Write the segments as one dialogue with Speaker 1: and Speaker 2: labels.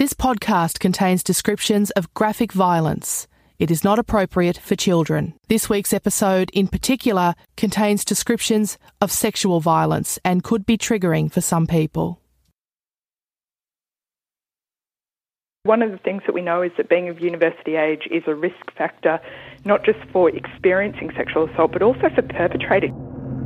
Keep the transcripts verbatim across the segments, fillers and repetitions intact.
Speaker 1: This podcast contains descriptions of graphic violence. It is not appropriate for children. This week's episode in particular contains descriptions of sexual violence and could be triggering for some people.
Speaker 2: One of the things that we know is that being of university age is a risk factor, not just for experiencing sexual assault, but also for perpetrating.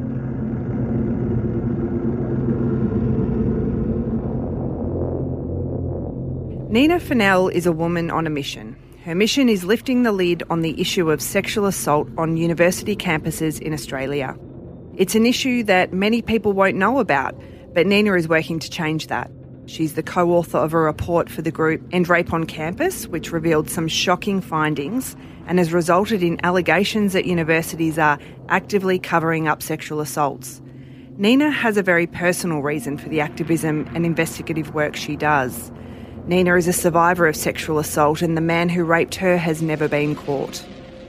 Speaker 3: Nina Fennell is a woman on a mission. Her mission is lifting the lid on the issue of sexual assault on university campuses in Australia. It's an issue that many people won't know about, but Nina is working to change that. She's the co-author of a report for the group End Rape on Campus, which revealed some shocking findings and has resulted in allegations that universities are actively covering up sexual assaults. Nina has a very personal reason for the activism and investigative work she does. Nina is a survivor of sexual assault and the man who raped her has never been caught.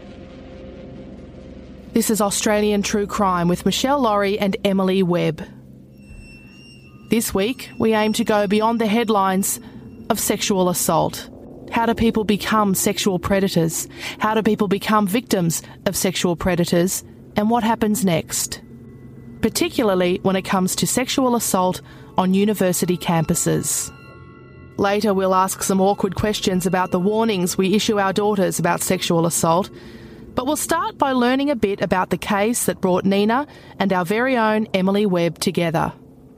Speaker 1: This is Australian True Crime with Michelle Laurie and Emily Webb. This week, we aim to go beyond the headlines of sexual assault. How do people become sexual predators? How do people become victims of sexual predators? And what happens next? Particularly when it comes to sexual assault on university campuses. Later, we'll ask some awkward questions about the warnings we issue our daughters about sexual assault. But we'll start by learning a bit about the case that brought Nina and our very own Emily Webb together.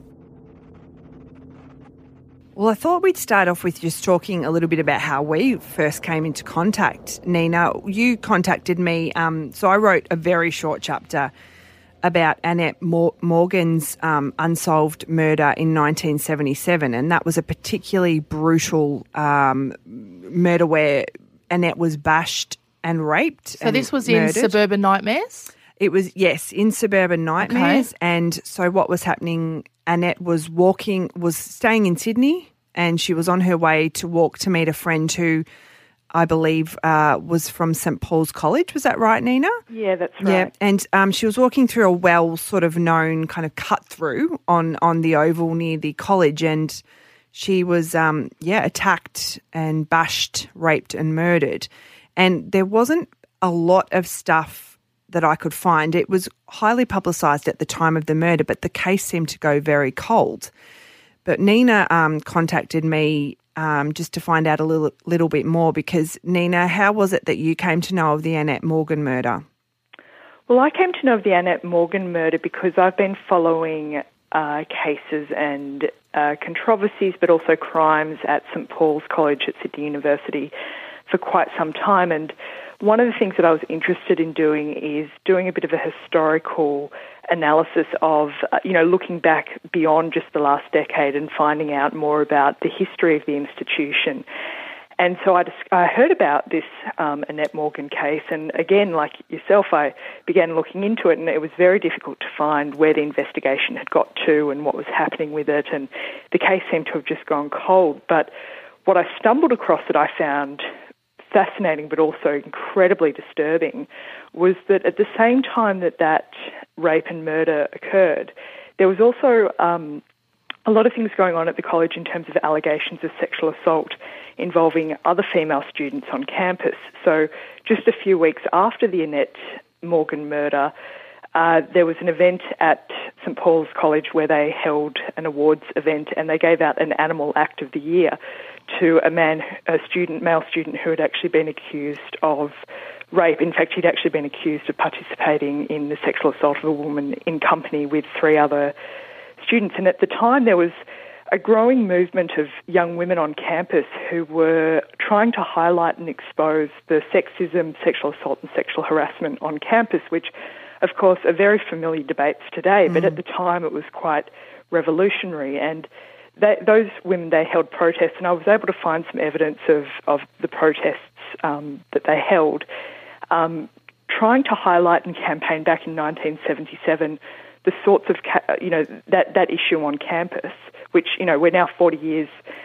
Speaker 3: Well, I thought we'd start off with just talking a little bit about how we first came into contact. Nina, you contacted me, um, so I wrote a very short chapter about Annette Mor- Morgan's um, unsolved murder in nineteen seventy-seven, and that was a particularly brutal um, murder where Annette was bashed and raped.
Speaker 1: So and this was murdered. In Suburban Nightmares?
Speaker 3: It was, yes, in Suburban Nightmares. Okay. And so what was happening, Annette was walking, was staying in Sydney, and she was on her way to walk to meet a friend who I believe uh, was from St Paul's College. Was that right, Nina?
Speaker 2: Yeah, that's right.
Speaker 3: Yeah, and um, she was walking through a well sort of known kind of cut through on, on the oval near the college, and she was, um, yeah, attacked and bashed, raped and murdered. And there wasn't a lot of stuff that I could find. It was highly publicised at the time of the murder, but the case seemed to go very cold. But Nina um, contacted me um, just to find out a little, little bit more because, Nina, how was it that you came to know of the Annette Morgan murder?
Speaker 2: Well, I came to know of the Annette Morgan murder because I've been following uh, cases and uh, controversies, but also crimes at St Paul's College at Sydney University for quite some time. And one of the things that I was interested in doing is doing a bit of a historical analysis of, uh, you know, looking back beyond just the last decade and finding out more about the history of the institution. And so I, just, I heard about this um, Annette Morgan case, and again, like yourself, I began looking into it, and it was very difficult to find where the investigation had got to and what was happening with it, and the case seemed to have just gone cold. But what I stumbled across that I found fascinating but also incredibly disturbing was that at the same time that that rape and murder occurred, there was also um, a lot of things going on at the college in terms of allegations of sexual assault involving other female students on campus. So just a few weeks after the Annette Morgan murder, uh, there was an event at St Paul's College where they held an awards event and they gave out an Animal Act of the Year to a man, a student, male student who had actually been accused of rape. In fact, he'd actually been accused of participating in the sexual assault of a woman in company with three other students. And at the time, there was a growing movement of young women on campus who were trying to highlight and expose the sexism, sexual assault and sexual harassment on campus, which, of course, are very familiar debates today. Mm. But at the time, it was quite revolutionary. And They, those women, they held protests, and I was able to find some evidence of, of the protests um, that they held, um, trying to highlight and campaign back in nineteen seventy-seven the sorts of, ca- you know, that, that issue on campus, which, you know, we're now forty years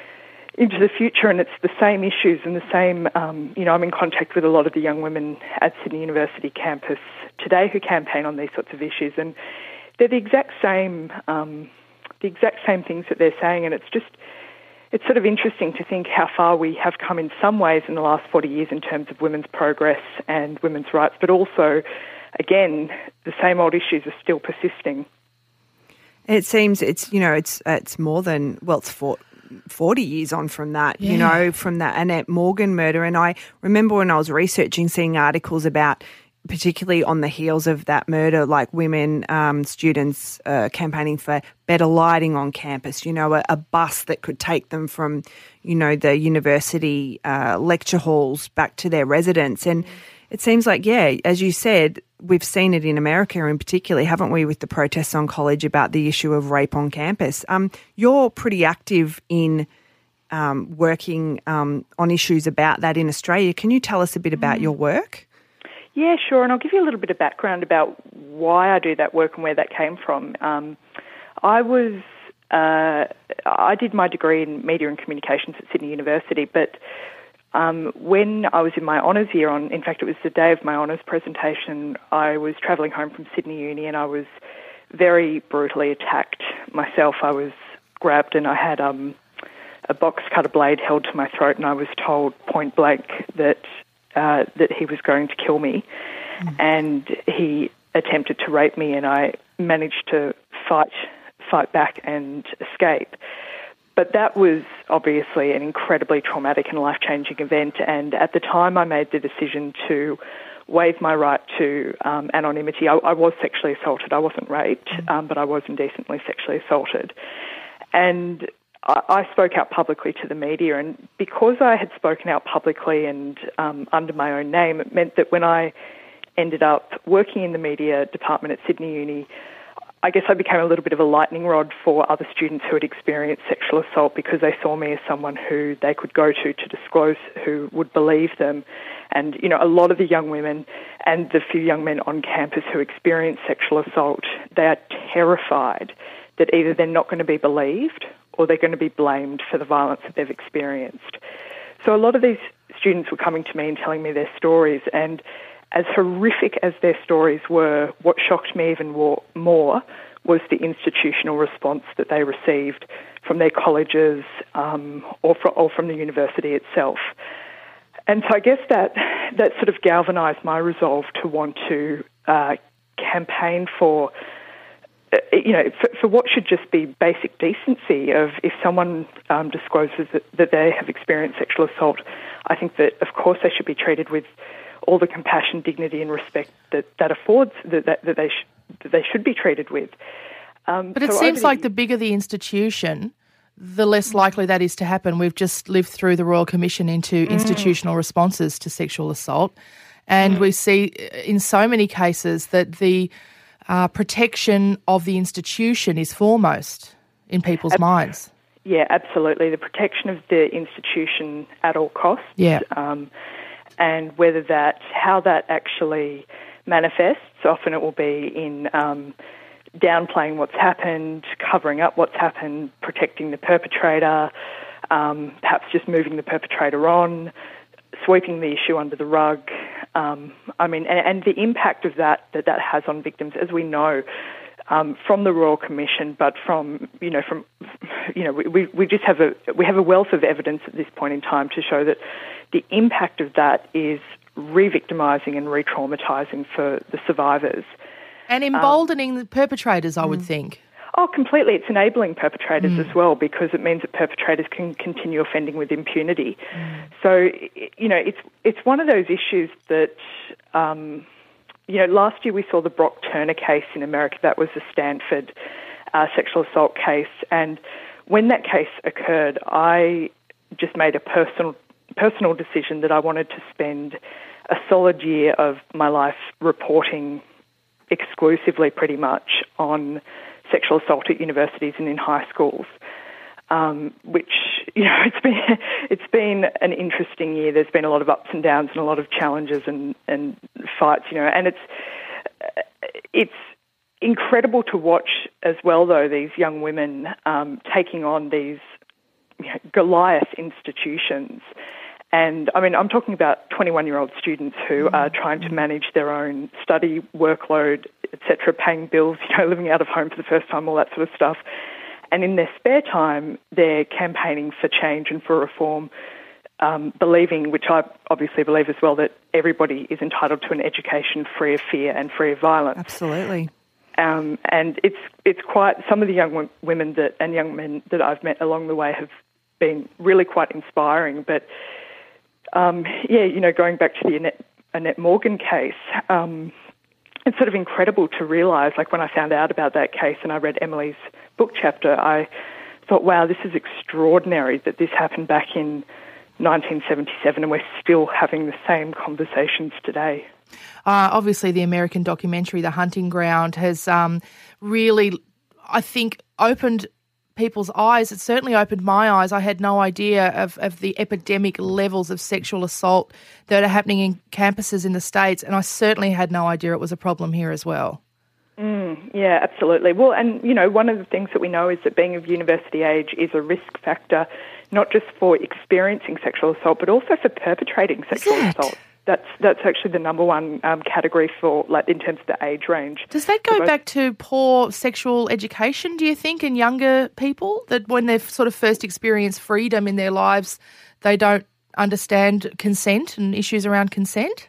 Speaker 2: into the future and it's the same issues and the same, um, you know, I'm in contact with a lot of the young women at Sydney University campus today who campaign on these sorts of issues, and they're the exact same... Um, the exact same things that they're saying, and it's just it's sort of interesting to think how far we have come in some ways in the last forty years in terms of women's progress and women's rights, but also, again, the same old issues are still persisting.
Speaker 3: It seems it's, you know, it's it's more than, well, it's for, forty years on from that, yeah. you know, from that Annette Morgan murder. And I remember when I was researching, seeing articles about, particularly on the heels of that murder, like women, um, students uh, campaigning for better lighting on campus, you know, a, a bus that could take them from, you know, the university uh, lecture halls back to their residence. And it seems like, yeah, as you said, we've seen it in America in particular, haven't we, with the protests on college about the issue of rape on campus. Um, you're pretty active in um, working um, on issues about that in Australia. Can you tell us a bit about mm. your work?
Speaker 2: Yeah, sure, and I'll give you a little bit of background about why I do that work and where that came from. Um, I was, uh, I did my degree in media and communications at Sydney University, but um, when I was in my honours year, on, in fact it was the day of my honours presentation, I was travelling home from Sydney Uni and I was very brutally attacked myself. I was grabbed and I had um, a box cutter blade held to my throat and I was told point blank that Uh, that he was going to kill me, mm. and he attempted to rape me, and I managed to fight fight back and escape. But that was obviously an incredibly traumatic and life-changing event, and at the time I made the decision to waive my right to um, anonymity. I, I was sexually assaulted. I wasn't raped, mm. um, but I was indecently sexually assaulted. And I spoke out publicly to the media, and because I had spoken out publicly and um, under my own name, it meant that when I ended up working in the media department at Sydney Uni, I guess I became a little bit of a lightning rod for other students who had experienced sexual assault because they saw me as someone who they could go to to disclose, who would believe them. And, you know, a lot of the young women and the few young men on campus who experience sexual assault, they are terrified that either they're not going to be believed or they're going to be blamed for the violence that they've experienced. So a lot of these students were coming to me and telling me their stories, and as horrific as their stories were, what shocked me even more was the institutional response that they received from their colleges um, or, from, or from the university itself. And so I guess that, that sort of galvanised my resolve to want to uh, campaign for you know, for, for what should just be basic decency of if someone um, discloses that, that they have experienced sexual assault, I think that, of course, they should be treated with all the compassion, dignity and respect that, that affords, that, that, that, they sh- that they should be treated with. Um,
Speaker 1: but it
Speaker 2: so
Speaker 1: seems
Speaker 2: the,
Speaker 1: like the bigger the institution, the less likely that is to happen. We've just lived through the Royal Commission into mm. institutional responses to sexual assault, and mm. we see in so many cases that the Uh, protection of the institution is foremost in people's Ab- minds.
Speaker 2: Yeah, absolutely. The protection of the institution at all costs.
Speaker 1: Yeah.
Speaker 2: Um, and whether that, how that actually manifests, often it will be in um, downplaying what's happened, covering up what's happened, protecting the perpetrator, um, perhaps just moving the perpetrator on, sweeping the issue under the rug. Um, I mean, and, and the impact of that, that that has on victims, as we know um, from the Royal Commission, but from you know from you know we we just have a we have a wealth of evidence at this point in time to show that the impact of that is re-victimising and re-traumatising for the survivors,
Speaker 1: and emboldening um, the perpetrators. I would
Speaker 2: mm.
Speaker 1: think.
Speaker 2: Oh, completely. It's enabling perpetrators
Speaker 1: mm.
Speaker 2: as well because it means that perpetrators can continue offending with impunity. Mm. So, you know, it's it's one of those issues that, um, you know, last year we saw the Brock Turner case in America. That was the Stanford uh, sexual assault case. And when that case occurred, I just made a personal personal decision that I wanted to spend a solid year of my life reporting exclusively pretty much on sexual assault at universities and in high schools, um, which, you know, it's been it's been an interesting year. There's been a lot of ups and downs and a lot of challenges and, and fights, you know, and it's it's incredible to watch as well, though, these young women um, taking on these you know, Goliath institutions. And, I mean, I'm talking about twenty-one-year-old students who are trying to manage their own study workload, et cetera, paying bills, you know, living out of home for the first time, all that sort of stuff. And in their spare time, they're campaigning for change and for reform, um, believing, which I obviously believe as well, that everybody is entitled to an education free of fear and free of violence.
Speaker 3: Absolutely.
Speaker 2: Um, and it's it's quite, some of the young w- women that and young men that I've met along the way have been really quite inspiring. But, um, yeah, you know, going back to the Annette, Annette Morgan case, um, it's sort of incredible to realise, like when I found out about that case and I read Emily's book chapter, I thought, wow, this is extraordinary that this happened back in nineteen seventy-seven and we're still having the same conversations today.
Speaker 1: Uh, obviously, the American documentary, The Hunting Ground, has um, really, I think, opened people's eyes. It certainly opened my eyes. I had no idea of, of the epidemic levels of sexual assault that are happening in campuses in the States, and I certainly had no idea it was a problem here as well.
Speaker 2: Mm, yeah, absolutely. Well, and, you know, one of the things that we know is that being of university age is a risk factor, not just for experiencing sexual assault, but also for perpetrating sexual assault. That's that's actually the number one um, category for, like, in terms of the age range.
Speaker 1: Does that go back to poor sexual education, do you think, in younger people, that when they've sort of first experienced freedom in their lives, they don't understand consent and issues around consent?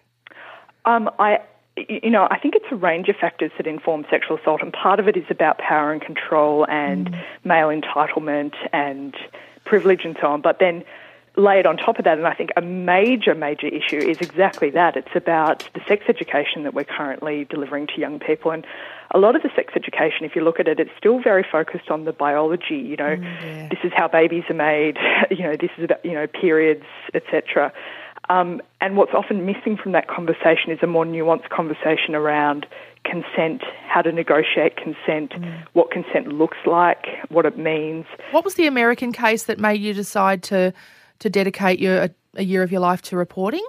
Speaker 2: Um, I, you know, I think it's a range of factors that inform sexual assault, and part of it is about power and control and mm. male entitlement and privilege and so on. But then layered on top of that, and I think a major, major issue is exactly that. It's about the sex education that we're currently delivering to young people. And a lot of the sex education, if you look at it, it's still very focused on the biology. You know, mm, yeah. This is how babies are made, you know, this is about, you know, periods, et cetera. Um, and what's often missing from that conversation is a more nuanced conversation around consent, how to negotiate consent, mm. what consent looks like, what it means.
Speaker 1: What was the American case that made you decide to to dedicate your a, a year of your life to reporting?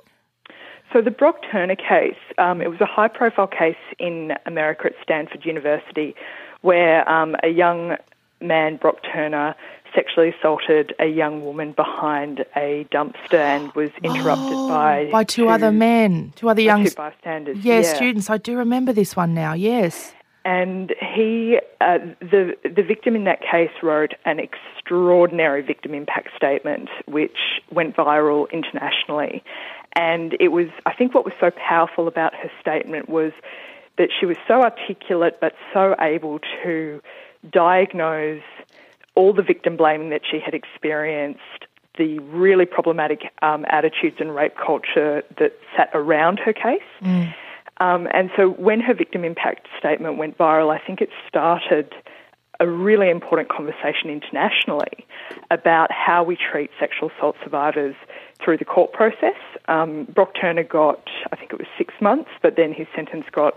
Speaker 2: So the Brock Turner case, um, it was a high-profile case in America at Stanford University where um, a young man, Brock Turner, sexually assaulted a young woman behind a dumpster and was interrupted
Speaker 1: oh,
Speaker 2: by...
Speaker 1: By two,
Speaker 2: two
Speaker 1: other men, two other young...
Speaker 2: Two bystanders,
Speaker 1: yeah,
Speaker 2: yeah.
Speaker 1: students. I do remember this one now, yes.
Speaker 2: And he, uh, the the victim in that case wrote an extraordinary victim impact statement which went viral internationally. And it was, I think what was so powerful about her statement was that she was so articulate but so able to diagnose all the victim blaming that she had experienced, the really problematic um, attitudes and rape culture that sat around her case. Mm. Um, and so when her victim impact statement went viral, I think it started a really important conversation internationally about how we treat sexual assault survivors through the court process. Um, Brock Turner got, I think it was six months, but then his sentence got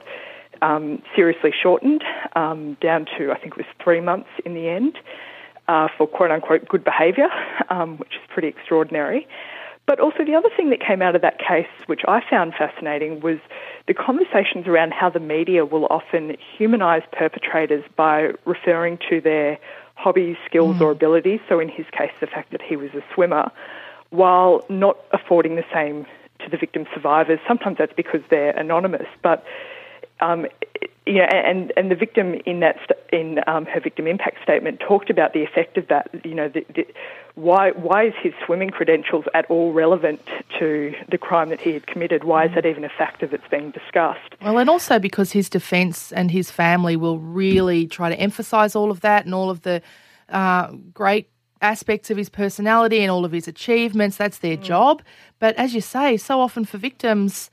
Speaker 2: um, seriously shortened um, down to, I think it was three months in the end uh, for quote-unquote good behaviour, um, which is pretty extraordinary. But also the other thing that came out of that case, which I found fascinating, was the conversations around how the media will often humanise perpetrators by referring to their hobbies, skills mm. or abilities, so in his case the fact that he was a swimmer, while not affording the same to the victim survivors. Sometimes that's because they're anonymous, but um, you know, and and the victim in that st- in um, her victim impact statement talked about the effect of that. You know, the, the, why why is his swimming credentials at all relevant to the crime that he had committed? Why is that even a factor that's being discussed?
Speaker 1: Well, and also because his defence and his family will really try to emphasise all of that and all of the uh, great aspects of his personality and all of his achievements. That's their mm. job. But as you say, so often for victims,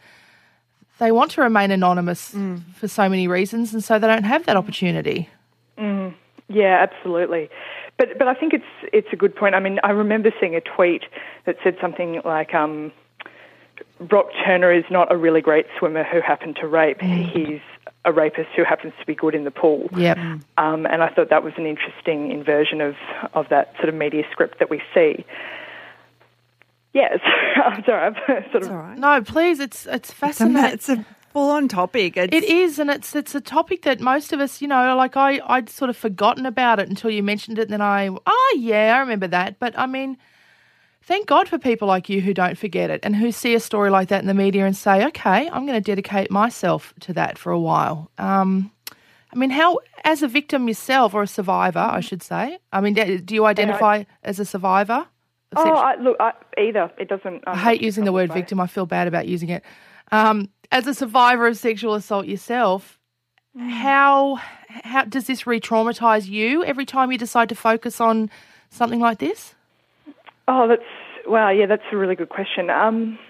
Speaker 1: they want to remain anonymous mm. for so many reasons, and so they don't have that opportunity.
Speaker 2: Mm. Yeah, absolutely. But but I think it's it's a good point. I mean, I remember seeing a tweet that said something like, um, Brock Turner is not a really great swimmer who happened to rape. Mm. He's a rapist who happens to be good in the pool.
Speaker 1: Yep.
Speaker 2: Um, and I thought that was an interesting inversion of, of that sort of media script that we see. Yes, I'm sorry. I've sort
Speaker 3: That's
Speaker 2: of
Speaker 3: all right.
Speaker 1: No, please. It's it's fascinating.
Speaker 3: It's a, it's a full-on topic. It's...
Speaker 1: It is, and it's it's a topic that most of us, you know, like I I'd sort of forgotten about it until you mentioned it, and then I oh yeah, I remember that. But I mean, thank God for people like you who don't forget it and who see a story like that in the media and say, okay, I'm going to dedicate myself to that for a while. Um, I mean, how, as a victim yourself, or a survivor, I should say, I mean, do you identify I, as a survivor?
Speaker 2: Oh, I, look, I, either. It doesn't...
Speaker 1: I hate using the word victim. I feel bad about using it. Um, as a survivor of sexual assault yourself, mm. how how does this re-traumatise you every time you decide to focus on something like this?
Speaker 2: Oh, that's... Wow, yeah, that's a really good question. Um,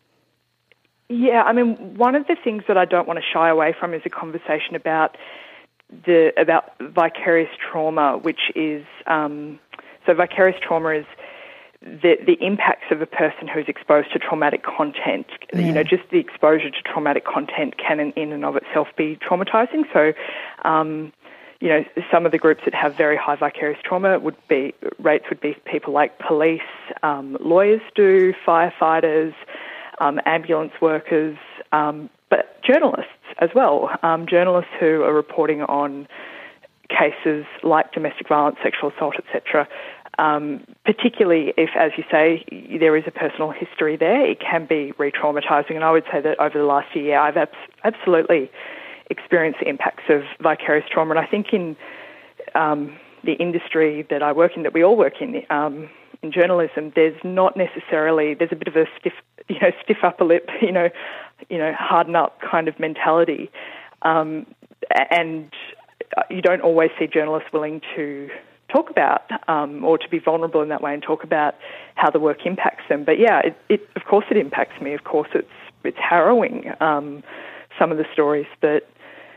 Speaker 2: yeah, I mean, one of the things that I don't want to shy away from is a conversation about the about vicarious trauma, which is... Um, so vicarious trauma is the the impacts of a person who's exposed to traumatic content. Yeah. You know, just the exposure to traumatic content can in, in and of itself be traumatising. So, um, you know, some of the groups that have very high vicarious trauma would be, rates would be people like police, um, lawyers do, firefighters, um, ambulance workers, um, but journalists as well. Um, journalists who are reporting on cases like domestic violence, sexual assault, et cetera. Um, particularly if, as you say, there is a personal history there, it can be re-traumatising. And I would say that over the last year, I've abs- absolutely experienced the impacts of vicarious trauma. And I think in um, the industry that I work in, that we all work in, um, in journalism, there's not necessarily, there's a bit of a stiff, you know, stiff upper lip, you know, you know, harden up kind of mentality. Um, and you don't always see journalists willing to talk about um, or to be vulnerable in that way and talk about how the work impacts them. But yeah, it, it of course it impacts me. Of course it's it's harrowing, um, some of the stories that,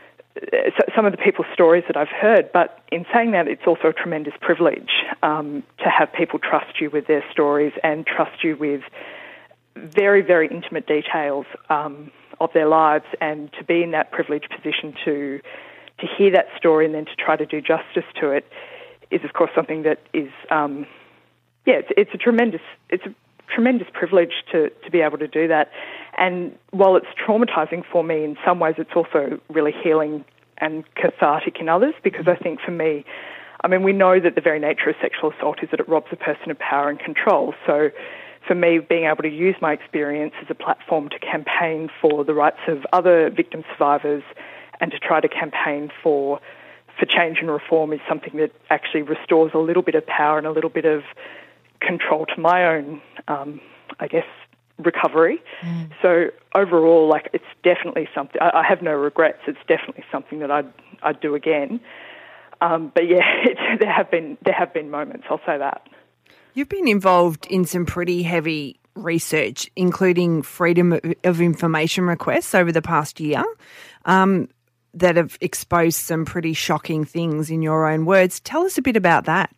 Speaker 2: some of the people's stories that I've heard. But in saying that, it's also a tremendous privilege um, to have people trust you with their stories and trust you with very, very intimate details um, of their lives, and to be in that privileged position to to hear that story and then to try to do justice to it is, of course, something that is, um, yeah, it's, it's a tremendous, it's a tremendous privilege to, to be able to do that. And while it's traumatising for me in some ways, it's also really healing and cathartic in others, because I think for me, I mean, we know that the very nature of sexual assault is that it robs a person of power and control. So for me, being able to use my experience as a platform to campaign for the rights of other victim survivors and to try to campaign for for change and reform is something that actually restores a little bit of power and a little bit of control to my own, um, I guess, recovery. Mm. So overall, like, it's definitely something, I, I have no regrets. It's definitely something that I'd, I'd do again. Um, but yeah, it, there have been there have been moments, I'll say that.
Speaker 3: You've been involved in some pretty heavy research, including freedom of information requests over the past year. Um, that have exposed some pretty shocking things in your own words. Tell us a bit about that.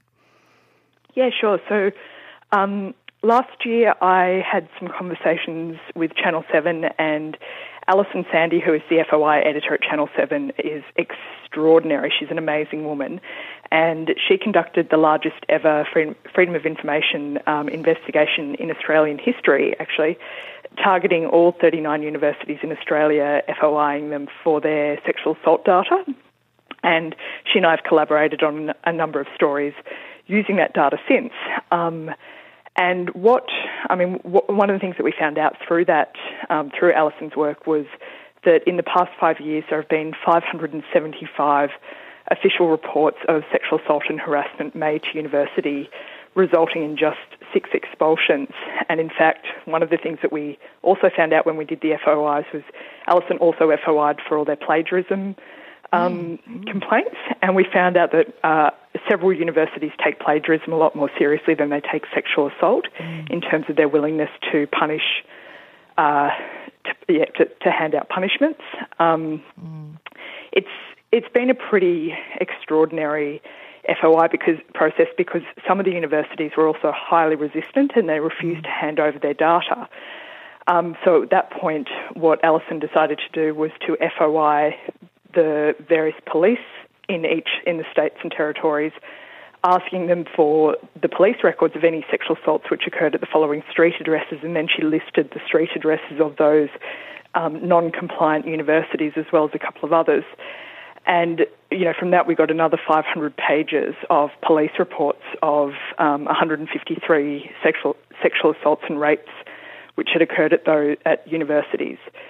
Speaker 2: Yeah, sure. So um, last year I had some conversations with Channel seven, and Alison Sandy, who is the F O I editor at Channel seven, is extraordinary. She's an amazing woman. And she conducted the largest ever freedom, freedom of information um, investigation in Australian history, actually, targeting all thirty-nine universities in Australia, FOIing them for their sexual assault data. And she and I have collaborated on a number of stories using that data since. Um, and what, I mean, what, one of the things that we found out through that, um, through Alison's work, was that in the past five years there have been five hundred seventy-five official reports of sexual assault and harassment made to university, resulting in just six expulsions. And in fact, one of the things that we also found out when we did the F O Is was Alison also F O I'd for all their plagiarism um, mm-hmm. complaints. And we found out that uh, several universities take plagiarism a lot more seriously than they take sexual assault mm. in terms of their willingness to punish, uh, to, yeah, to, to hand out punishments. Um, mm. It's It's been a pretty extraordinary F O I because process because some of the universities were also highly resistant and they refused to hand over their data. Um, so at that point, what Alison decided to do was to F O I the various police in each in the states and territories, asking them for the police records of any sexual assaults which occurred at the following street addresses, and then she listed the street addresses of those um, non-compliant universities as well as a couple of others. And, you know, from that we got another five hundred pages of police reports of um, one hundred fifty-three sexual sexual assaults and rapes which had occurred at those at universities.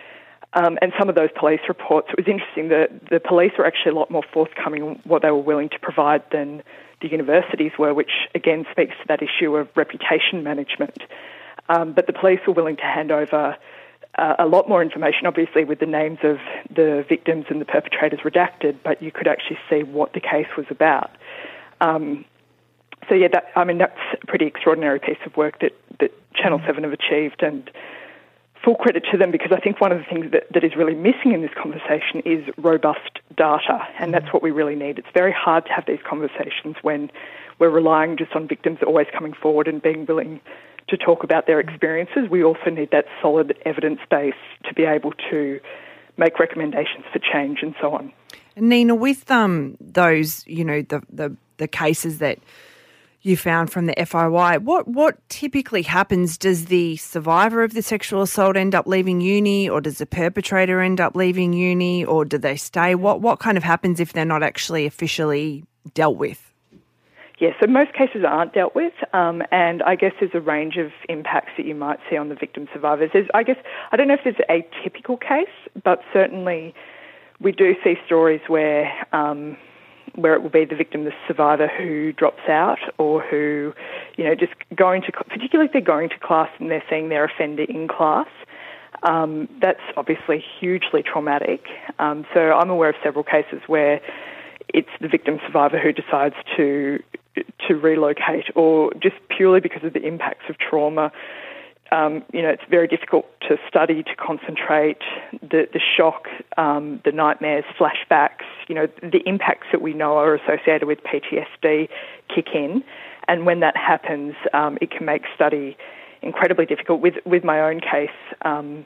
Speaker 2: Um, and some of those police reports, it was interesting that the police were actually a lot more forthcoming in what they were willing to provide than the universities were, which again speaks to that issue of reputation management. Um, but the police were willing to hand over uh, a lot more information, obviously with the names of the victims and the perpetrators redacted, but you could actually see what the case was about. Um, so yeah, that, I mean, that's a pretty extraordinary piece of work that, that Channel seven have achieved, and full credit to them, because I think one of the things that, that is really missing in this conversation is robust data, and that's what we really need. It's very hard to have these conversations when we're relying just on victims always coming forward and being willing to talk about their experiences. We also need that solid evidence base to be able to make recommendations for change and so on.
Speaker 3: And Nina, with um those, you know, the, the, the cases that you found from the F I Y, what what typically happens? Does the survivor of the sexual assault end up leaving uni, or does the perpetrator end up leaving uni, or do they stay? What what kind of happens if they're not actually officially dealt with?
Speaker 2: Yeah, so most cases aren't dealt with, um, and I guess there's a range of impacts that you might see on the victim survivors. There's, I guess, I don't know if there's a typical case, but certainly we do see stories where um, where it will be the victim, the survivor, who drops out, or who, you know, just going to, particularly if they're going to class and they're seeing their offender in class. Um, that's obviously hugely traumatic. Um, so I'm aware of several cases where it's the victim survivor who decides to to relocate, or just purely because of the impacts of trauma. Um, you know, it's very difficult to study, to concentrate, the, the shock, um, the nightmares, flashbacks, you know, the impacts that we know are associated with P T S D kick in. And when that happens, um, it can make study incredibly difficult. With, with my own case, um,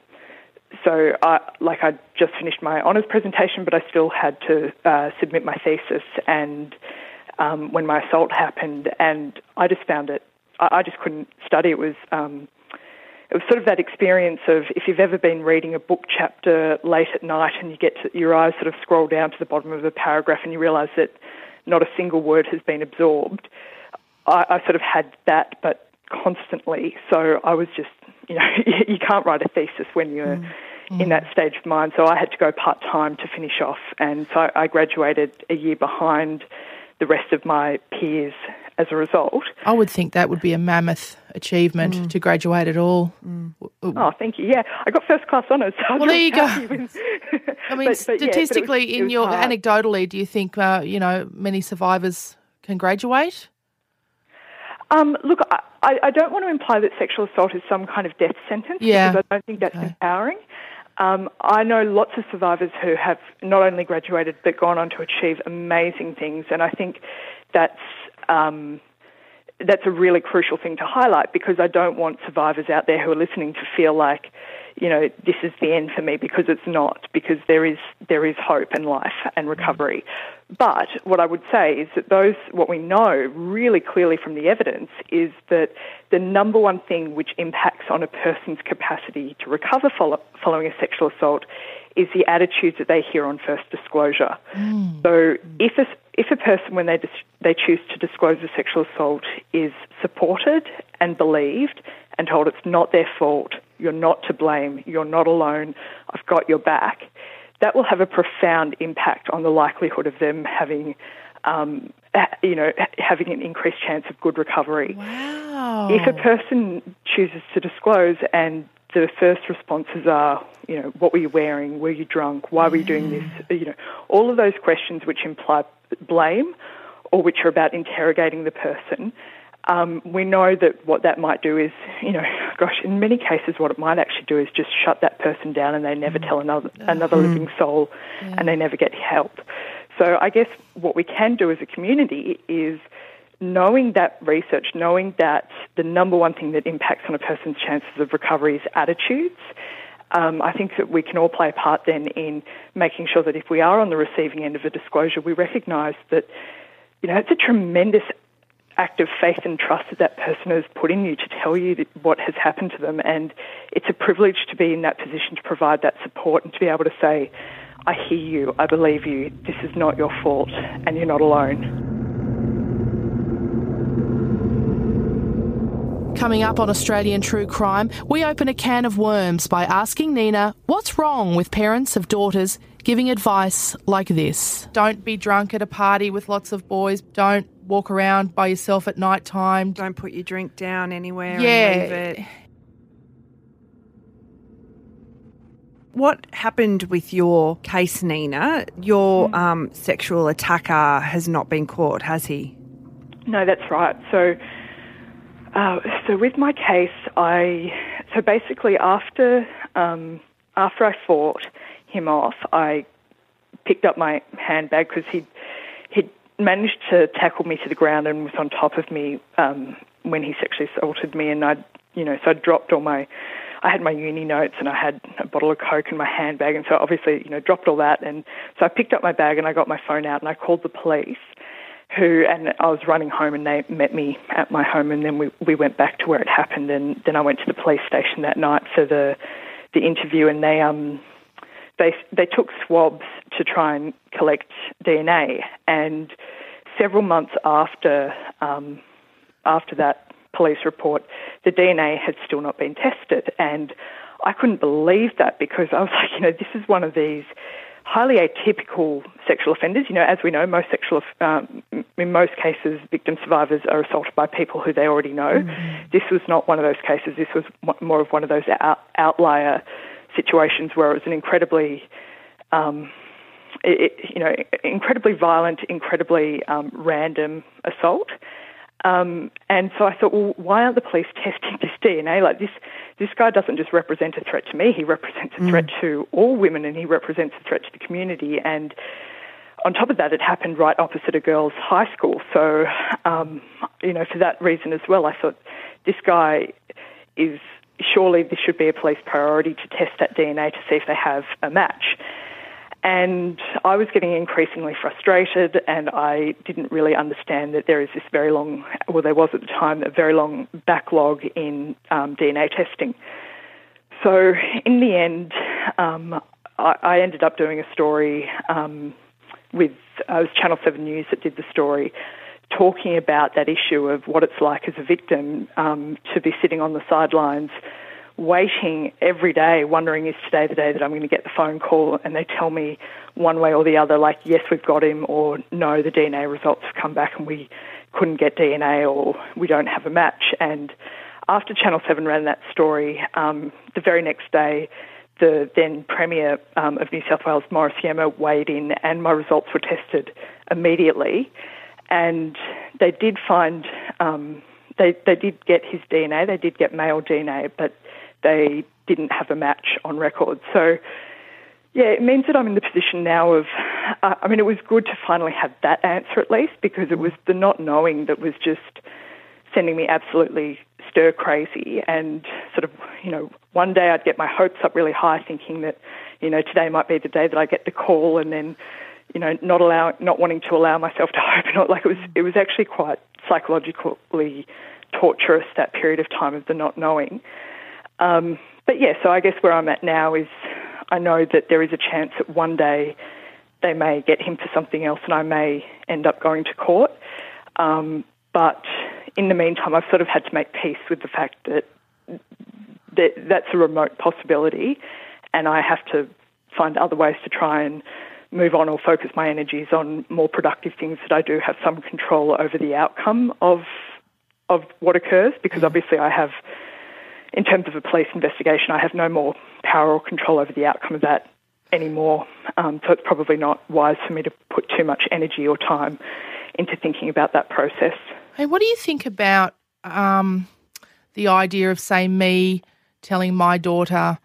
Speaker 2: so I, like I just finished my honours presentation, but I still had to uh, submit my thesis, and um, when my assault happened, and I just found it, I, I just couldn't study. It was... Um, It was sort of that experience of, if you've ever been reading a book chapter late at night and you get to, your eyes sort of scroll down to the bottom of the paragraph and you realise that not a single word has been absorbed. I, I sort of had that, but constantly. So I was just, you know, you can't write a thesis when you're mm. Mm. in that stage of mind. So I had to go part-time to finish off. And so I graduated a year behind the rest of my peers as a result.
Speaker 1: I would think that would be a mammoth achievement mm. to graduate at all.
Speaker 2: Mm. Oh, thank you. Yeah, I got first class honours. So
Speaker 1: well, there you go.
Speaker 2: With...
Speaker 1: I mean, but, but statistically, yeah, but was, in your hard. anecdotally, do you think uh, you know many survivors can graduate?
Speaker 2: Um, look, I, I don't want to imply that sexual assault is some kind of death sentence,
Speaker 1: yeah.
Speaker 2: because I don't think that's
Speaker 1: okay.
Speaker 2: empowering. Um, I know lots of survivors who have not only graduated but gone on to achieve amazing things, and I think that's um, that's a really crucial thing to highlight, because I don't want survivors out there who are listening to feel like, you know, this is the end for me, because it's not, because there is there is hope and life and recovery. But what I would say is that those, what we know really clearly from the evidence is that the number one thing which impacts on a person's capacity to recover follow, following a sexual assault is the attitudes that they hear on first disclosure. Mm. So if a, if a person, when they dis, they choose to disclose a sexual assault, is supported and believed and told it's not their fault, you're not to blame, you're not alone, I've got your back, that will have a profound impact on the likelihood of them having, um, you know, having an increased chance of good recovery.
Speaker 1: Wow.
Speaker 2: If a person chooses to disclose and the first responses are, you know, what were you wearing? Were you drunk? Why were you doing this? You know, all of those questions which imply blame or which are about interrogating the person. Um, we know that what that might do is, you know, gosh, in many cases what it might actually do is just shut that person down and they never tell another another mm. living soul yeah. and they never get help. So I guess what we can do as a community is, knowing that research, knowing that the number one thing that impacts on a person's chances of recovery is attitudes, um, I think that we can all play a part then in making sure that if we are on the receiving end of a disclosure, we recognise that, you know, it's a tremendous act of faith and trust that that person has put in you to tell you what has happened to them, and it's a privilege to be in that position to provide that support and to be able to say, I hear you, I believe you, this is not your fault and you're not alone.
Speaker 1: Coming up on Australian True Crime, we open a can of worms by asking Nina what's wrong with parents of daughters giving advice like this. Don't be drunk at a party with lots of boys. Don't walk around by yourself at night time.
Speaker 3: Don't put your drink down anywhere
Speaker 1: Yeah.
Speaker 3: and leave it. What happened with your case, Nina? Your
Speaker 2: Mm.
Speaker 3: um, sexual attacker has not been caught, has he?
Speaker 2: No, that's right. So, uh, so with my case, I so basically after um, after I fought him off, I picked up my handbag because he he'd managed to tackle me to the ground and was on top of me um, when he sexually assaulted me, and I, you know, so I dropped all my. I had my uni notes and I had a bottle of Coke in my handbag, and so obviously, you know, dropped all that. And so I picked up my bag and I got my phone out and I called the police, who, and I was running home and they met me at my home, and then we, we went back to where it happened, and then I went to the police station that night for the the interview, and they um they they took swabs to try and collect D N A, and several months after um after that police report, the D N A had still not been tested, and I couldn't believe that because I was like, you know, this is one of these highly atypical sexual offenders. You know, as we know, most sexual, um, in most cases, victim survivors are assaulted by people who they already know. Mm-hmm. This was not one of those cases. This was more of one of those out, outlier situations where it was an incredibly, um, it, you know, incredibly violent, incredibly um, random assault. Um, and so I thought, well, why aren't the police testing this D N A? Like this, this guy doesn't just represent a threat to me, he represents a mm. threat to all women, and he represents a threat to the community. And on top of that, it happened right opposite a girls' high school. So, um, you know, for that reason as well, I thought this guy is, surely this should be a police priority to test that D N A to see if they have a match. And I was getting increasingly frustrated, and I didn't really understand that there is this very long, well, there was at the time, a very long backlog in um, D N A testing. So in the end, um, I, I ended up doing a story um, with, uh, it was Channel seven News that did the story, talking about that issue of what it's like as a victim um, to be sitting on the sidelines waiting every day, wondering, is today the day that I'm going to get the phone call and they tell me one way or the other, like, yes, we've got him, or no, the D N A results have come back and we couldn't get D N A, or we don't have a match. And after Channel seven ran that story, um, the very next day, the then Premier um, of New South Wales, Morris Iemma, weighed in and my results were tested immediately. And they did find, um, they, they did get his D N A, they did get male D N A, but they didn't have a match on record. So, yeah, it means that I'm in the position now of, uh, I mean, it was good to finally have that answer at least, because it was the not knowing that was just sending me absolutely stir crazy. And sort of, you know, one day I'd get my hopes up really high thinking that, you know, today might be the day that I get the call, and then, you know, not allow, not wanting to allow myself to hope. Not like it was, it was actually quite psychologically torturous, that period of time of the not knowing. Um, but yeah, so I guess where I'm at now is I know that there is a chance that one day they may get him for something else and I may end up going to court. Um, but in the meantime, I've sort of had to make peace with the fact that, that that's a remote possibility, and I have to find other ways to try and move on or focus my energies on more productive things that I do have some control over the outcome of of what occurs, because obviously I have, in terms of a police investigation, I have no more power or control over the outcome of that anymore. Um, so it's probably not wise for me to put too much energy or time into thinking about that process.
Speaker 1: Hey, what do you think about um, the idea of, say, me telling my daughter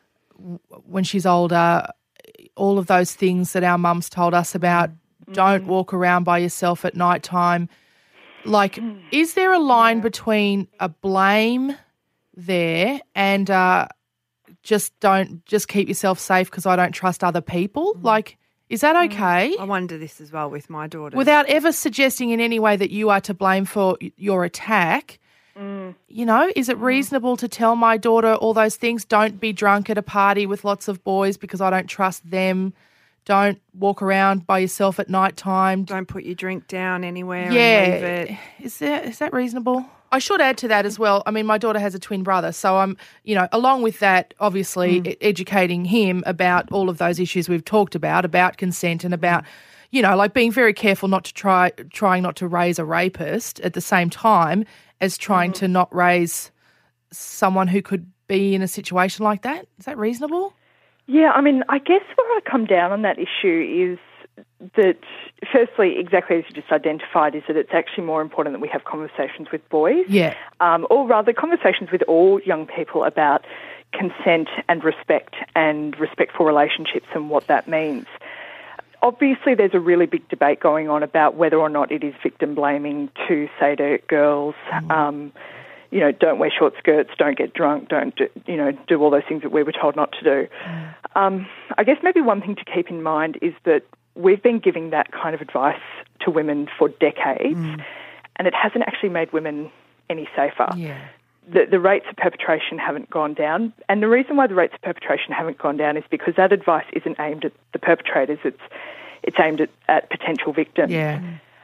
Speaker 1: when she's older all of those things that our mums told us about, mm-hmm. don't walk around by yourself at night time? Like, mm. is there a line yeah. between a blame there and uh, just don't, just keep yourself safe because I don't trust other people? Mm. Like, is that okay?
Speaker 3: I wonder this as well with my daughter.
Speaker 1: Without ever suggesting in any way that you are to blame for your attack, mm. you know, is it reasonable to tell my daughter all those things? Don't be drunk at a party with lots of boys because I don't trust them. Don't walk around by yourself at night time.
Speaker 3: Don't put your drink down anywhere
Speaker 1: yeah.
Speaker 3: and leave it.
Speaker 1: Is that, is that reasonable? I should add to that as well. I mean, my daughter has a twin brother, so I'm, you know, along with that, obviously mm. educating him about all of those issues we've talked about, about consent and about, you know, like being very careful not to try, trying not to raise a rapist at the same time as trying mm. to not raise someone who could be in a situation like that. Is that reasonable?
Speaker 2: Yeah, I mean, I guess where I come down on that issue is that, firstly, exactly as you just identified, is that it's actually more important that we have conversations with boys.
Speaker 1: Yeah.
Speaker 2: Um, or rather, conversations with all young people about consent and respect and respectful relationships and what that means. Obviously, there's a really big debate going on about whether or not it is victim blaming to say to girls, mm. um, you know, don't wear short skirts, don't get drunk, don't, do, you know, do all those things that we were told not to do. Mm. Um, I guess maybe one thing to keep in mind is that we've been giving that kind of advice to women for decades, mm. and it hasn't actually made women any safer.
Speaker 1: Yeah.
Speaker 2: The, the rates of perpetration haven't gone down, and the reason why the rates of perpetration haven't gone down is because that advice isn't aimed at the perpetrators, it's it's aimed at, at potential victims.
Speaker 1: Yeah.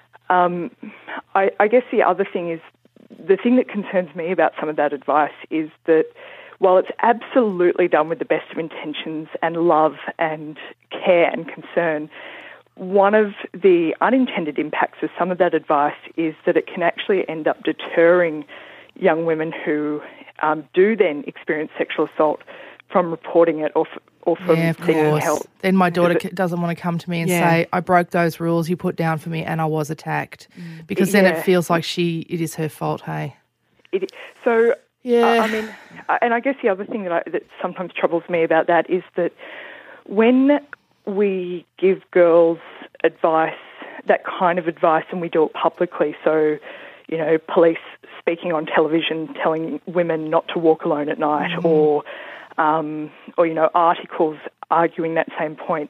Speaker 2: Um, I, I guess the other thing is, the thing that concerns me about some of that advice is that while it's absolutely done with the best of intentions and love and care and concern, one of the unintended impacts of some of that advice is that it can actually end up deterring young women who um, do then experience sexual assault from reporting it or, f- or from
Speaker 1: yeah, of
Speaker 2: seeking
Speaker 1: course.
Speaker 2: help.
Speaker 1: Then my daughter c- doesn't want to come to me and
Speaker 3: yeah.
Speaker 1: say, I broke those rules you put down for me and I was attacked. Mm. Because then
Speaker 2: yeah.
Speaker 1: it feels like she it is her fault, hey?
Speaker 2: It, so,
Speaker 1: yeah.
Speaker 2: uh, I mean, and I guess the other thing that, I, that sometimes troubles me about that is that when we give girls advice, that kind of advice, and we do it publicly, so, you know, police speaking on television telling women not to walk alone at night, mm. or, um, or, you know, articles arguing that same point,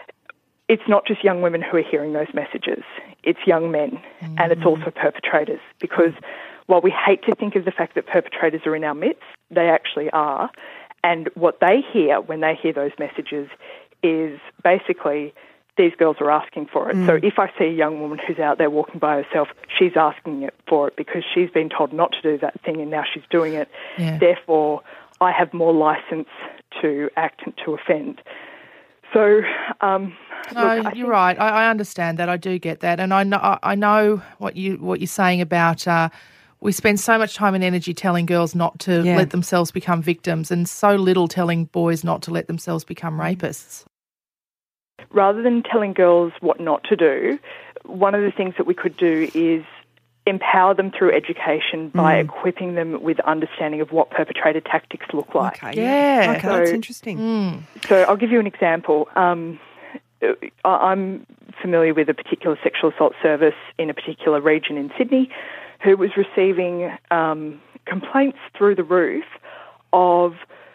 Speaker 2: it's not just young women who are hearing those messages. It's young men, mm. and it's also perpetrators, because while we hate to think of the fact that perpetrators are in our midst, they actually are. And what they hear when they hear those messages is basically these girls are asking for it. Mm. So if I see a young woman who's out there walking by herself, she's asking it for it because she's been told not to do that thing and now she's doing it.
Speaker 1: Yeah.
Speaker 2: Therefore, I have more license to act and to offend. So, um,
Speaker 1: no,
Speaker 2: look,
Speaker 1: you're right. I, I understand that. I do get that, and I know I know what you what you're saying about. Uh, we spend so much time and energy telling girls not to
Speaker 3: yeah.
Speaker 1: let themselves become victims, and so little telling boys not to let themselves become rapists.
Speaker 2: Rather than telling girls what not to do, one of the things that we could do is empower them through education by mm. equipping them with understanding of what perpetrator tactics look like.
Speaker 3: Okay,
Speaker 1: yeah.
Speaker 3: Okay,
Speaker 2: so,
Speaker 3: that's interesting.
Speaker 1: Mm.
Speaker 2: So I'll give you an example. Um, I'm familiar with a particular sexual assault service in a particular region in Sydney who was receiving um, complaints through the roof of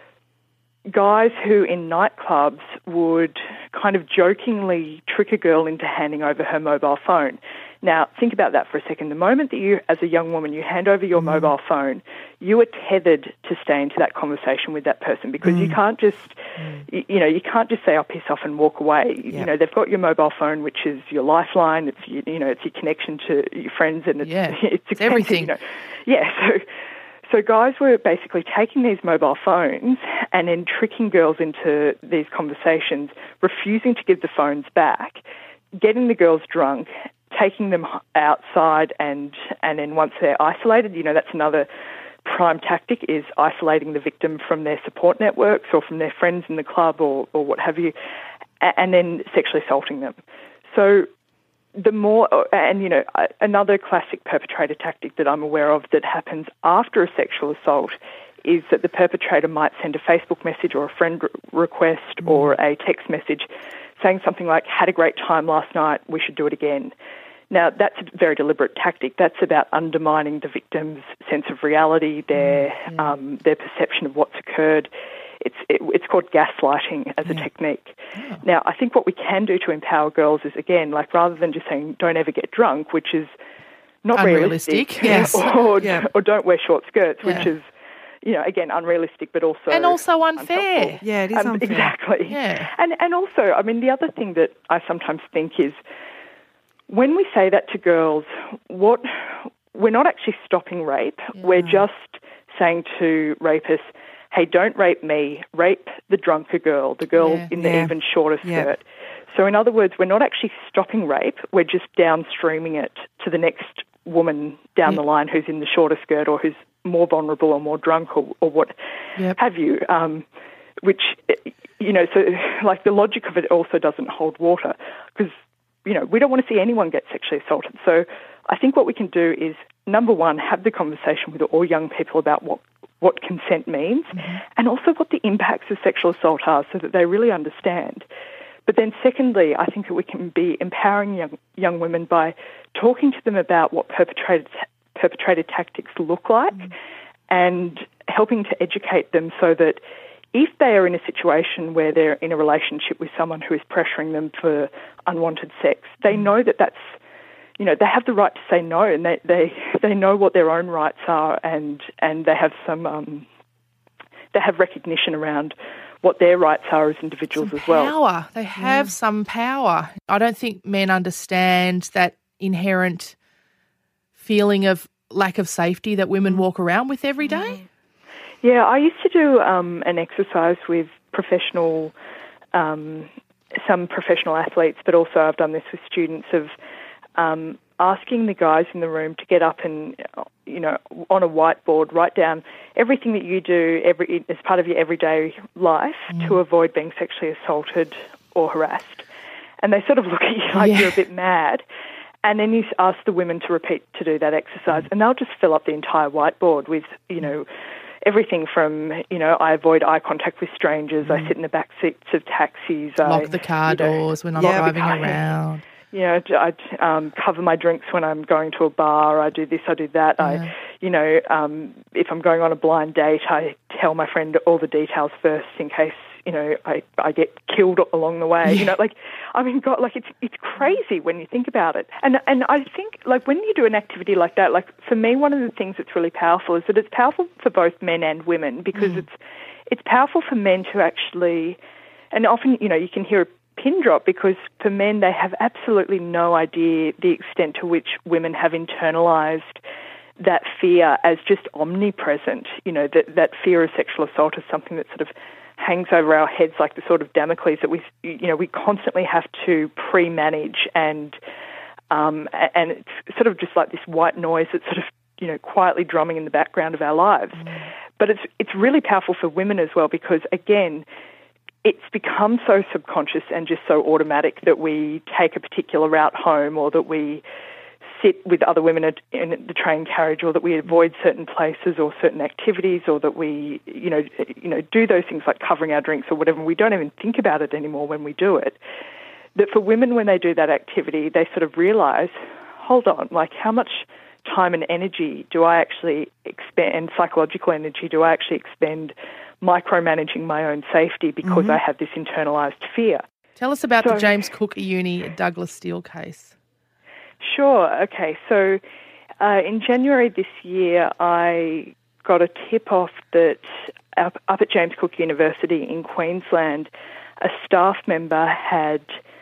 Speaker 2: guys who in nightclubs would kind of jokingly trick a girl into handing over her mobile phone. Now, think about that for a second. The moment that you, as a young woman, you hand over your mm. mobile phone, you are tethered to stay into that conversation with that person because mm. you can't just, mm. you, you know, you can't just say, "I'll piss off" and walk away.
Speaker 1: Yep.
Speaker 2: You know, they've got your mobile phone, which is your lifeline. It's you, you know, it's your connection to your friends, and it's
Speaker 1: yeah.
Speaker 2: it's,
Speaker 1: it's everything.
Speaker 2: You know. Yeah. So, so guys were basically taking these mobile phones and then tricking girls into these conversations, refusing to give the phones back, getting the girls drunk, taking them outside, and and then once they're isolated, you know, that's another prime tactic, is isolating the victim from their support networks or from their friends in the club or, or what have you, and then sexually assaulting them. So the more, and you know, another classic perpetrator tactic that I'm aware of that happens after a sexual assault is that the perpetrator might send a Facebook message or a friend request mm. or a text message saying something like, "Had a great time last night, we should do it again." Now, that's a very deliberate tactic. That's about undermining the victim's sense of reality, their mm. um, their perception of what's occurred. It's it, it's called gaslighting as yeah. a technique. Yeah. Now, I think what we can do to empower girls is, again, like rather than just saying, "Don't ever get drunk," which is not
Speaker 1: unrealistic,
Speaker 2: realistic,
Speaker 1: yes.
Speaker 2: or,
Speaker 1: yeah.
Speaker 2: or "Don't wear short skirts,"
Speaker 1: yeah.
Speaker 2: which is, you know, again, unrealistic, but also
Speaker 1: and also unfair.
Speaker 2: Unhelpful.
Speaker 3: Yeah, it is
Speaker 2: um,
Speaker 3: unfair.
Speaker 2: Exactly.
Speaker 1: Yeah,
Speaker 2: and and also, I mean, the other thing that I sometimes think is when we say that to girls, what we're not actually stopping rape. Yeah. We're just saying to rapists, hey, don't rape me, rape the drunker girl, the girl yeah. in the yeah. even shorter skirt. Yeah. So in other words, we're not actually stopping rape, we're just downstreaming it to the next woman down yeah. the line who's in the shorter skirt or who's more vulnerable or more drunk or, or what yep. have you, um, which, you know, so like the logic of it also doesn't hold water because, you know, we don't want to see anyone get sexually assaulted. So I think what we can do is, number one, have the conversation with all young people about what, what consent means mm-hmm. and also what the impacts of sexual assault are so that they really understand. But then secondly, I think that we can be empowering young, young women by talking to them about what perpetrated, perpetrated tactics look like mm-hmm. and helping to educate them so that if they are in a situation where they're in a relationship with someone who is pressuring them for unwanted sex, they know that that's, you know, they have the right to say no and they, they, they know what their own rights are and, and they have some, um, they have recognition around what their rights are as individuals
Speaker 1: some
Speaker 2: as well.
Speaker 1: Power. They have mm. some power. I don't think men understand that inherent feeling of lack of safety that women walk around with every day.
Speaker 2: Yeah, I used to do um, an exercise with professional, um, some professional athletes, but also I've done this with students of um, asking the guys in the room to get up and, you know, on a whiteboard, write down everything that you do every as part of your everyday life mm. to avoid being sexually assaulted or harassed. And they sort of look at you like yeah. you're a bit mad. And then you ask the women to repeat to do that exercise, and they'll just fill up the entire whiteboard with, you know, everything from, you know, I avoid eye contact with strangers, mm. I sit in the back seats of taxis.
Speaker 1: Lock
Speaker 2: I,
Speaker 1: the car
Speaker 2: you know,
Speaker 1: doors when I'm
Speaker 2: yeah,
Speaker 1: driving around.
Speaker 2: You know, I um, cover my drinks when I'm going to a bar. I do this, I do that. Yeah. I, you know, um, if I'm going on a blind date, I tell my friend all the details first in case, you know, I, I get killed along the way. Yeah. You know, like, I mean, God, like it's it's crazy when you think about it. And and I think, like, when you do an activity like that, like, for me, one of the things that's really powerful is that it's powerful for both men and women because mm. it's it's powerful for men to actually, and often, you know, you can hear a pin drop because for men, they have absolutely no idea the extent to which women have internalized that fear as just omnipresent. You know, that, that fear of sexual assault is something that sort of hangs over our heads like the sort of Damocles that we, you know, we constantly have to pre-manage and, um, and it's sort of just like this white noise that's sort of, you know, quietly drumming in the background of our lives. Mm. But it's, it's really powerful for women as well because, again, it's become so subconscious and just so automatic that we take a particular route home or that we sit with other women in the train carriage or that we avoid certain places or certain activities or that we, you know, you know, do those things like covering our drinks or whatever. We don't even think about it anymore when we do it. That for women, when they do that activity, they sort of realise, hold on, like how much time and energy do I actually expend, and psychological energy do I actually expend micromanaging my own safety because mm-hmm. I have this internalised fear.
Speaker 1: Tell us about so, the James Cook Uni Douglas Steele case.
Speaker 2: Sure. Okay. So uh, in January this year, I got a tip-off that up, up at James Cook University in Queensland, a staff member had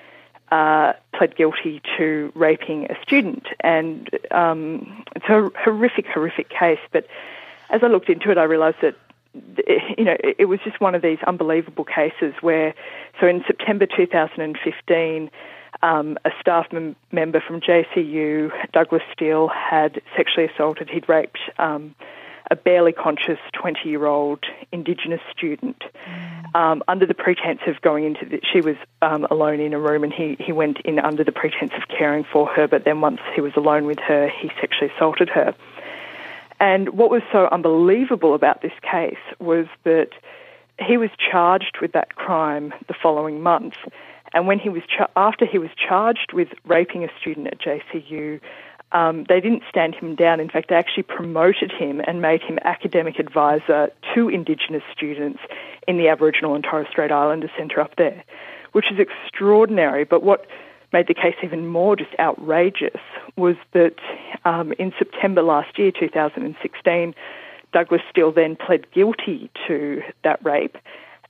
Speaker 2: uh, pled guilty to raping a student. And um, it's a horrific, horrific case. But as I looked into it, I realised that you know, it was just one of these unbelievable cases where, so in September two thousand fifteen, um, a staff mem- member from J C U, Douglas Steele, had sexually assaulted, he'd raped um, a barely conscious twenty-year-old Indigenous student mm. um, under the pretense of going into, the, she was um, alone in a room and he, he went in under the pretense of caring for her, but then once he was alone with her, he sexually assaulted her. And what was so unbelievable about this case was that he was charged with that crime the following month. And when he was char- after he was charged with raping a student at J C U, um, they didn't stand him down. In fact, they actually promoted him and made him academic advisor to Indigenous students in the Aboriginal and Torres Strait Islander Centre up there, which is extraordinary. But what made the case even more just outrageous was that um, in September last year, two thousand sixteen, Douglas Steele then pled guilty to that rape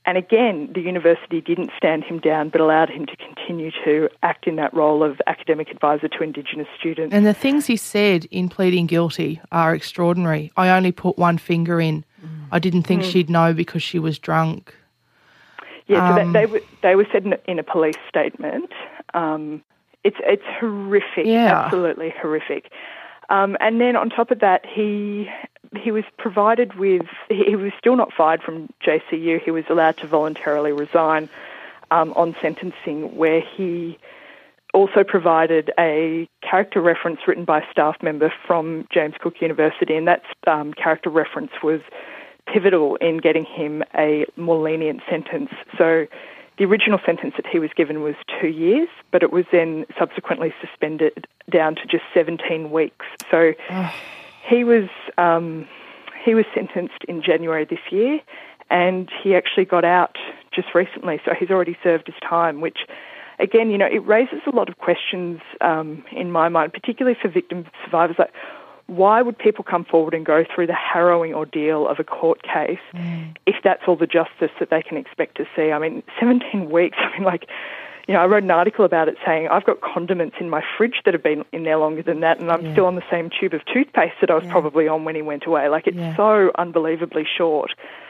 Speaker 2: And again, the university didn't stand him down but allowed him to continue to act in that role of academic advisor to Indigenous students.
Speaker 1: And the things he said in pleading guilty are extraordinary. I only put one finger in. Mm. I didn't think mm. she'd know because she was drunk.
Speaker 2: Yeah, so
Speaker 1: um,
Speaker 2: that, they, were, they were said in a, in a police statement. Um, it's, it's horrific,
Speaker 1: yeah.
Speaker 2: absolutely horrific. Um, and then on top of that, he he was provided with, he was still not fired from J C U. He was allowed to voluntarily resign um, on sentencing, where he also provided a character reference written by a staff member from James Cook University, and that um, character reference was pivotal in getting him a more lenient sentence. So the original sentence that he was given was two years, but it was then subsequently suspended down to just seventeen weeks. So oh. he was um, he was sentenced in January this year, and he actually got out just recently. So he's already served his time, which, again, you know, it raises a lot of questions um, in my mind, particularly for victim survivors. Like, why would people come forward and go through the harrowing ordeal of a court case mm. if that's all the justice that they can expect to see? I mean, seventeen weeks, I mean, like, you know, I wrote an article about it saying I've got condiments in my fridge that have been in there longer than that, and I'm yeah. still on the same tube of toothpaste that I was yeah. probably on when he went away. Like, it's yeah. so unbelievably short.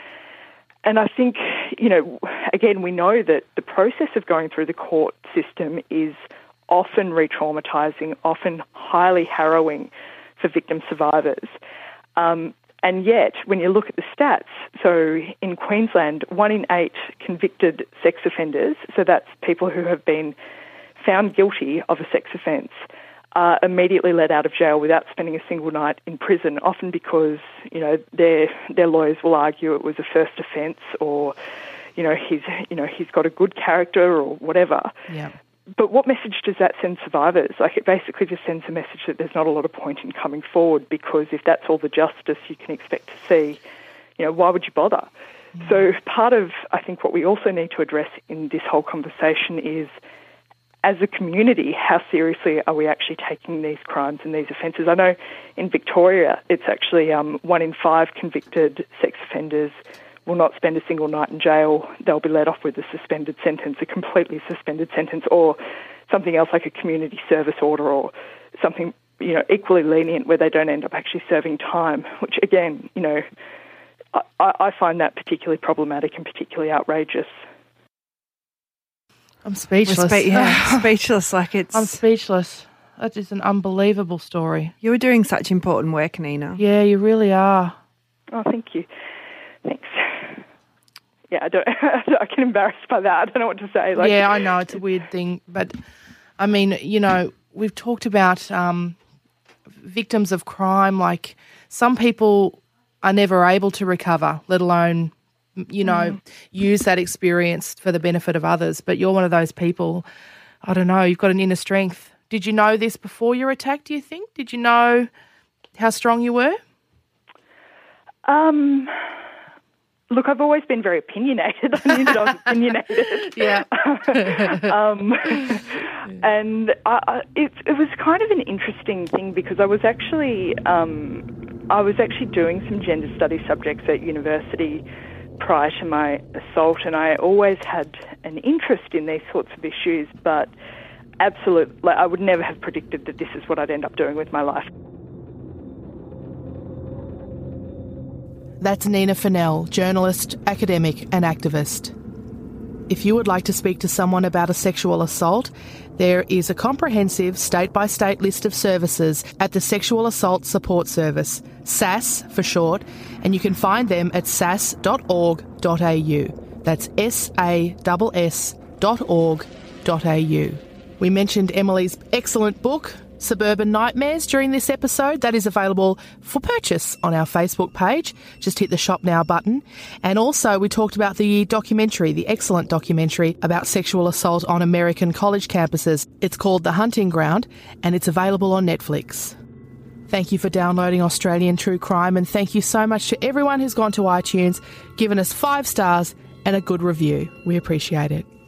Speaker 2: And I think, you know, again, we know that the process of going through the court system is often re-traumatising, often highly harrowing for victim survivors. Um, and yet, when you look at the stats, so in Queensland, one in eight convicted sex offenders, so that's people who have been found guilty of a sex offence, are immediately let out of jail without spending a single night in prison, often because, you know, their their lawyers will argue it was a first offence, or, you know, he's you know he's got a good character or whatever.
Speaker 1: Yeah.
Speaker 2: But what message does that send survivors? Like, it basically just sends a message that there's not a lot of point in coming forward, because if that's all the justice you can expect to see, you know, why would you bother? Mm. So part of, I think, what we also need to address in this whole conversation is, as a community, how seriously are we actually taking these crimes and these offences? I know in Victoria it's actually um, one in five convicted sex offenders will not spend a single night in jail. They'll be let off with a suspended sentence, a completely suspended sentence, or something else like a community service order, or something, you know, equally lenient where they don't end up actually serving time, which, again, you know, I, I find that particularly problematic and particularly outrageous.
Speaker 1: I'm speechless.
Speaker 3: Spe- yeah, speechless. Like it's.
Speaker 1: I'm speechless. That is an unbelievable story.
Speaker 3: You are doing such important work, Nina.
Speaker 1: Yeah, you really are.
Speaker 2: Oh, thank you. Thanks. Yeah, I don't. I get embarrassed by that. I don't know what to say. Like,
Speaker 1: yeah, I know it's a weird thing, but I mean, you know, we've talked about um, victims of crime. Like, some people are never able to recover, let alone, you know, mm. use that experience for the benefit of others. But you're one of those people. I don't know. You've got an inner strength. Did you know this before your attack? Do you think? Did you know how strong you were?
Speaker 2: Um. Look, I've always been very opinionated. I knew that I was opinionated.
Speaker 1: Yeah.
Speaker 2: um, and I, I, it, it was kind of an interesting thing, because I was actually um, I was actually doing some gender studies subjects at university prior to my assault, and I always had an interest in these sorts of issues. But absolutely, like, I would never have predicted that this is what I'd end up doing with my life.
Speaker 1: That's Nina Fennell, journalist, academic and activist. If you would like to speak to someone about a sexual assault, there is a comprehensive state-by-state list of services at the Sexual Assault Support Service, S A S for short, and you can find them at s a s dot org dot a u. That's S A S S dot org dot a u. We mentioned Emily's excellent book, Suburban Nightmares, during this episode. That is available for purchase on our Facebook page. Just hit the Shop Now button. And also we talked about the documentary, the excellent documentary about sexual assault on American college campuses. It's called The Hunting Ground, and it's available on Netflix. Thank you for downloading Australian True Crime, and thank you so much to everyone who's gone to iTunes, given us five stars and a good review. We appreciate it.